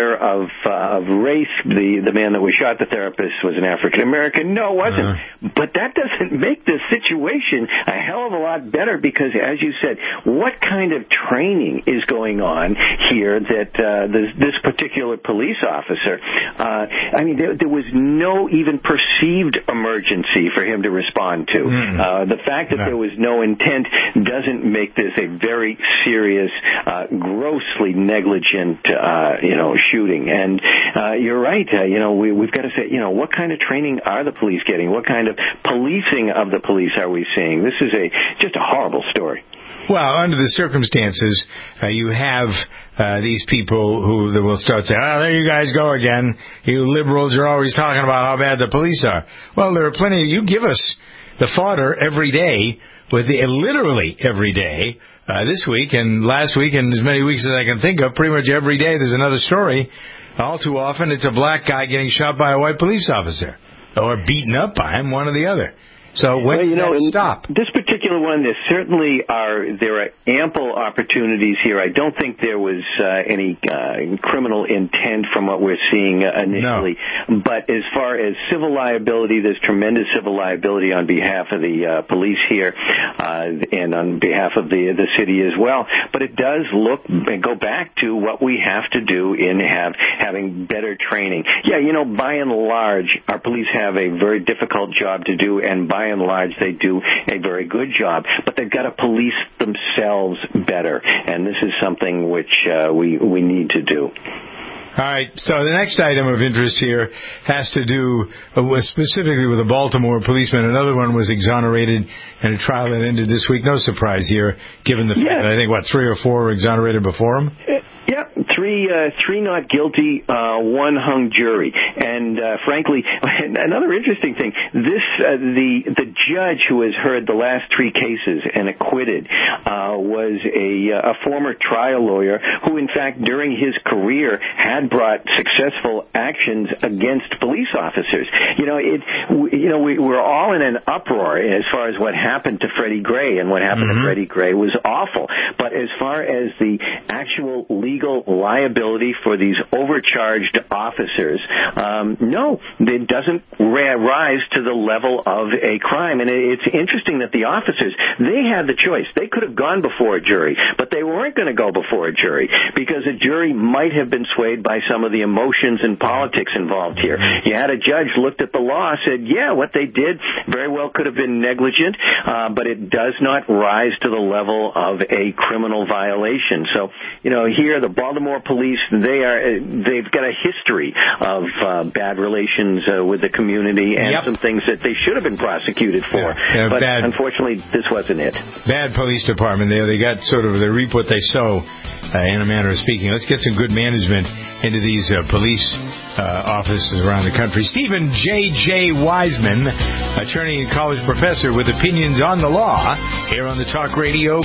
matter of uh, of race. The the man that was shot, the therapist, was an African American. No, it wasn't. Uh-huh. But that doesn't make the situation a hell of a lot better because, as you said, what kind of training is going on here that uh, this, this particular police officer? Uh, I mean, there, there was no even perceived emergency for him to respond to. Mm-hmm. Uh, the fact that no. there was no intent doesn't make this a very serious, uh, grossly negligent, uh, you know, shooting. And uh, you're right. Uh, you know, we, we've got to say, you know, what kind of training are the police getting? What kind of policing of the police are we seeing? This is a just a horrible story. Well, under the circumstances, uh, you have uh, these people who will start saying, oh, there you guys go again. You liberals are always talking about how bad the police are. Well, there are plenty. You give us the fodder every day, with the, literally every day, uh, this week and last week and as many weeks as I can think of, pretty much every day there's another story. All too often it's a black guy getting shot by a white police officer or beaten up by him, one or the other. So when well, you does know, that stop? This particular one, there certainly are there are ample opportunities here. I don't think there was uh, any uh, criminal intent from what we're seeing uh, initially. No. But as far as civil liability, there's tremendous civil liability on behalf of the uh, police here uh, and on behalf of the the city as well. But it does look and go back to what we have to do in have having better training. Yeah, you know, by and large, our police have a very difficult job to do, and by By and large, they do a very good job, but they've got to police themselves better, and this is something which uh, we we need to do. All right, so the next item of interest here has to do with specifically with a Baltimore policeman. Another one was exonerated in a trial that ended this week. No surprise here, given the fact yeah. that I think, what, three or four were exonerated before him? Yep, three uh, three not guilty, uh, one hung jury. And uh, frankly, another interesting thing, this uh, the the judge who has heard the last three cases and acquitted uh, was a, a former trial lawyer who, in fact, during his career had brought successful actions against police officers. You know, it. You know, we, we're all in an uproar as far as what happened to Freddie Gray, and what happened mm-hmm. to Freddie Gray was awful. But as far as the actual legal legal liability for these overcharged officers, um, no, it doesn't rise to the level of a crime. And it's interesting that the officers, they had the choice. They could have gone before a jury, but they weren't going to go before a jury because a jury might have been swayed by some of the emotions and politics involved here. You had a judge looked at the law, said, yeah, what they did very well could have been negligent, uh, but it does not rise to the level of a criminal violation. So, you know, here the Baltimore police, they are, they've got a history of uh, bad relations uh, with the community and yep. some things that they should have been prosecuted for. Yeah, yeah, but bad, unfortunately, this wasn't it. Bad police department there. They got sort of, they reap what they sow, uh, in a manner of speaking. Let's get some good management into these uh, police uh, offices around the country. Stephen J J. Wiseman, attorney and college professor with opinions on the law, here on the Talk Radio.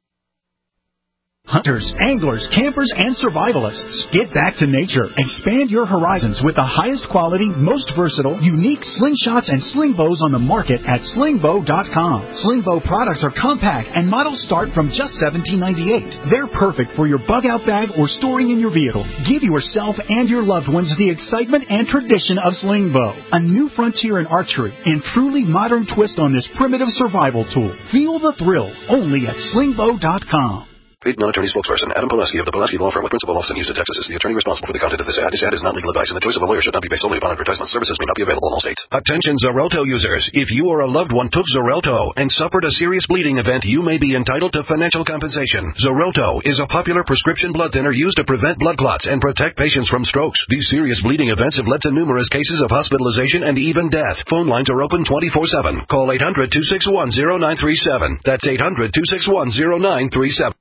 Hunters, anglers, campers, and survivalists. Get back to nature. Expand your horizons with the highest quality, most versatile, unique slingshots and sling bows on the market at sling bow dot com. Sling bow products are compact and models start from just seventeen ninety-eight. They're perfect for your bug-out bag or storing in your vehicle. Give yourself and your loved ones the excitement and tradition of sling bow. A new frontier in archery and truly modern twist on this primitive survival tool. Feel the thrill only at sling bow dot com. Paid non-attorney spokesperson Adam Pileski of the Pileski Law Firm with principal office in Houston, Texas is the attorney responsible for the content of this ad. This ad is not legal advice, and the choice of a lawyer should not be based solely upon advertisement. Services may not be available in all states. Attention Xarelto users. If you or a loved one took Xarelto and suffered a serious bleeding event, you may be entitled to financial compensation. Xarelto is a popular prescription blood thinner used to prevent blood clots and protect patients from strokes. These serious bleeding events have led to numerous cases of hospitalization and even death. Phone lines are open twenty-four seven. Call eight hundred, two six one, zero nine three seven. That's eight hundred, two six one, zero nine three seven.